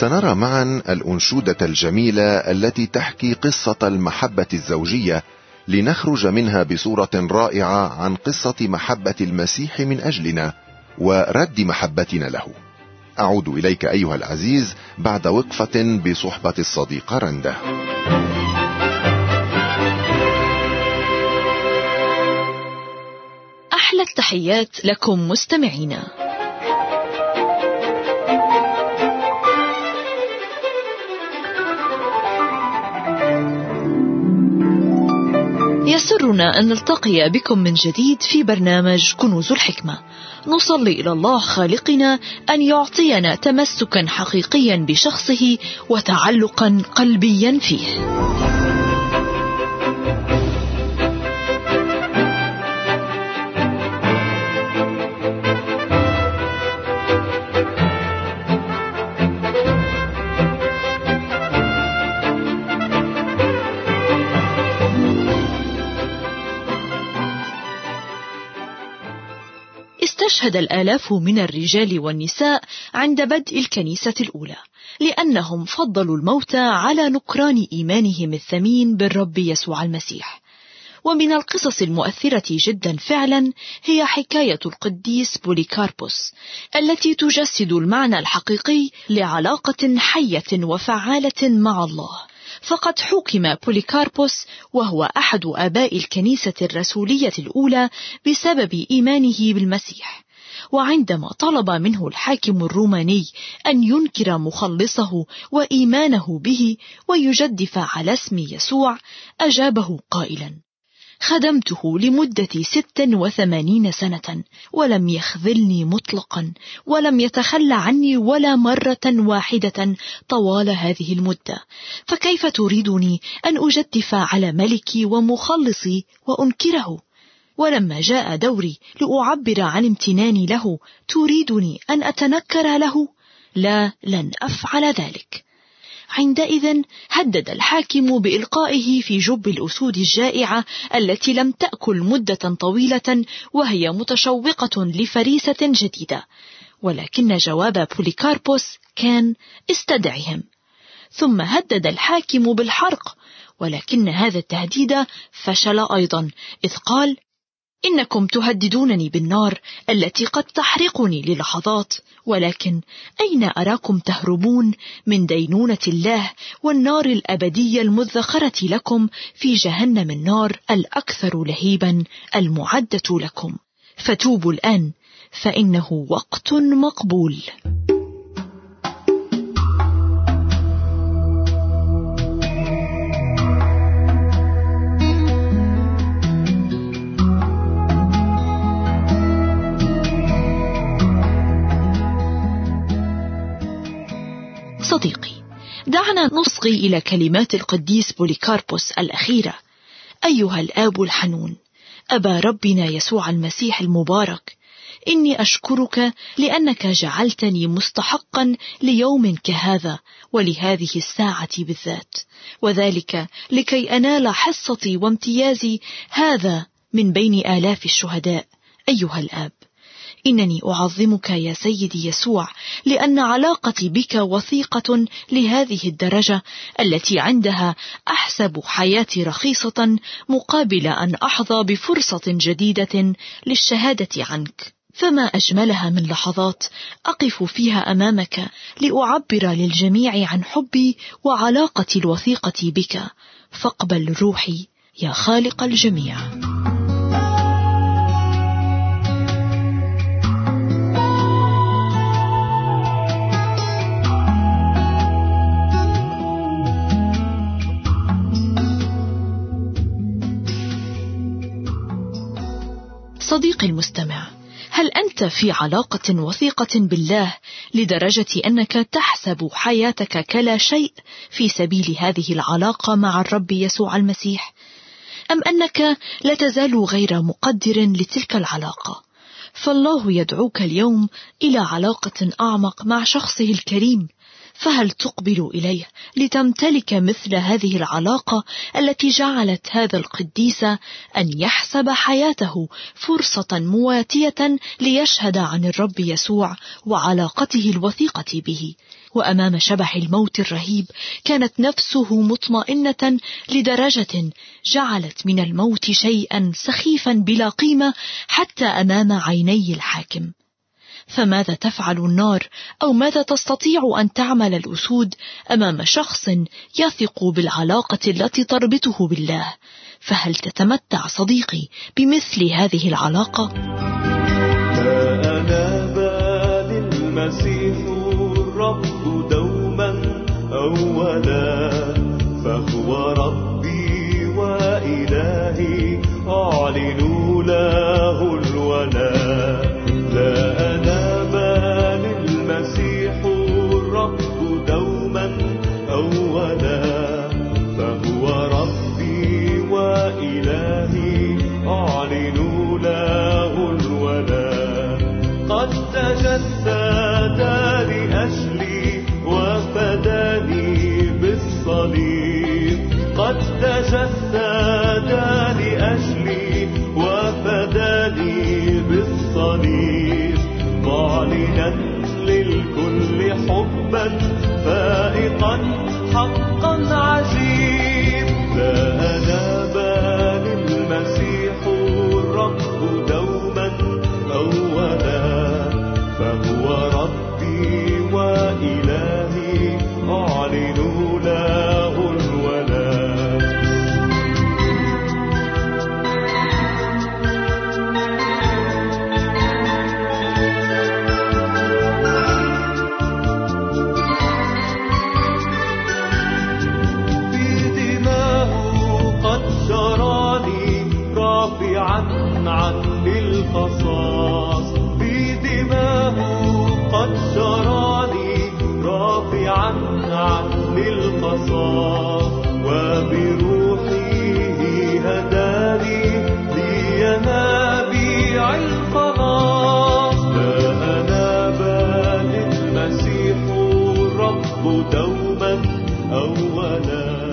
سنرى معا الأنشودة الجميلة التي تحكي قصة المحبة الزوجية، لنخرج منها بصورة رائعة عن قصة محبة المسيح من أجلنا ورد محبتنا له. أعود إليك أيها العزيز بعد وقفة بصحبة الصديقة رندا. أحلى التحيات لكم مستمعينا. يسرنا أن نلتقي بكم من جديد في برنامج كنوز الحكمة. نصلي إلى الله خالقنا أن يعطينا تمسكا حقيقيا بشخصه وتعلقا قلبيا فيه. استشهد الآلاف من الرجال والنساء عند بدء الكنيسة الأولى، لأنهم فضلوا الموت على نكران إيمانهم الثمين بالرب يسوع المسيح. ومن القصص المؤثرة جدا فعلا هي حكاية القديس بوليكاربوس، التي تجسد المعنى الحقيقي لعلاقة حية وفعالة مع الله. فقد حُكم بوليكاربوس وهو أحد آباء الكنيسة الرسولية الأولى بسبب إيمانه بالمسيح. وعندما طلب منه الحاكم الروماني أن ينكر مخلصه وإيمانه به ويجدف على اسم يسوع، أجابه قائلا: خدمته لمدة 86 سنة ولم يخذلني مطلقا، ولم يتخلى عني ولا مرة واحدة طوال هذه المدة، فكيف تريدني أن أجدف على ملكي ومخلصي وأنكره؟ ولما جاء دوري لأعبر عن امتناني له تريدني أن أتنكر له؟ لا، لن أفعل ذلك. عندئذ هدد الحاكم بإلقائه في جب الأسود الجائعة التي لم تأكل مدة طويلة وهي متشوقة لفريسة جديدة. ولكن جواب بوليكاربوس كان: استدعهم. ثم هدد الحاكم بالحرق، ولكن هذا التهديد فشل أيضا، إذ قال: إنكم تهددونني بالنار التي قد تحرقني للحظات، ولكن أين أراكم تهربون من دينونة الله والنار الأبدية المذخرة لكم في جهنم النار الأكثر لهيبا المعدة لكم؟ فتوبوا الآن، فإنه وقت مقبول. صديقي، دعنا نصغي إلى كلمات القديس بوليكاربوس الأخيرة: أيها الآب الحنون، أبا ربنا يسوع المسيح المبارك، إني أشكرك لأنك جعلتني مستحقا ليوم كهذا ولهذه الساعة بالذات، وذلك لكي أنال حصتي وامتيازي هذا من بين آلاف الشهداء. أيها الآب، إنني أعظمك يا سيدي يسوع، لأن علاقتي بك وثيقة لهذه الدرجة التي عندها أحسب حياتي رخيصة مقابل أن أحظى بفرصة جديدة للشهادة عنك. فما أجملها من لحظات أقف فيها أمامك لأعبر للجميع عن حبي وعلاقتي الوثيقة بك. فاقبل روحي يا خالق الجميع. صديقي المستمع، هل أنت في علاقة وثيقة بالله لدرجة أنك تحسب حياتك كلا شيء في سبيل هذه العلاقة مع الرب يسوع المسيح؟ أم أنك لا تزال غير مقدر لتلك العلاقة؟ فالله يدعوك اليوم إلى علاقة أعمق مع شخصه الكريم، فهل تقبل إليه لتمتلك مثل هذه العلاقة التي جعلت هذا القديس أن يحسب حياته فرصة مواتية ليشهد عن الرب يسوع وعلاقته الوثيقة به؟ وأمام شبح الموت الرهيب كانت نفسه مطمئنة لدرجة جعلت من الموت شيئا سخيفا بلا قيمة حتى أمام عيني الحاكم. فماذا تفعل النار أو ماذا تستطيع أن تعمل الأسود أمام شخص يثق بالعلاقة التي تربطه بالله؟ فهل تتمتع صديقي بمثل هذه العلاقة؟ أنا بال المسيح الرب دوما أولا، فهو ربي وإلهي أعلن له الولاء. لا أنا بل المسيح الرب دوما أولا، فهو ربي وإلهي أعلن له الولاء. قد تجسد لأجلي وفداني بالصليب، قد تجسد لأجلي وفداني بالصليب، معلنا للكل حبا فائقا حقا عجيب. لا أنا بل المسيح الرب دوما أولا، فهو ربي وإلهي أعلن له الولاء. عني القصاص، بدماه قد شراني رافعا عني القصاص، وبروحه هداني لينابيع الخلاص. لا أنا بل المسيح الرب دوما أولا.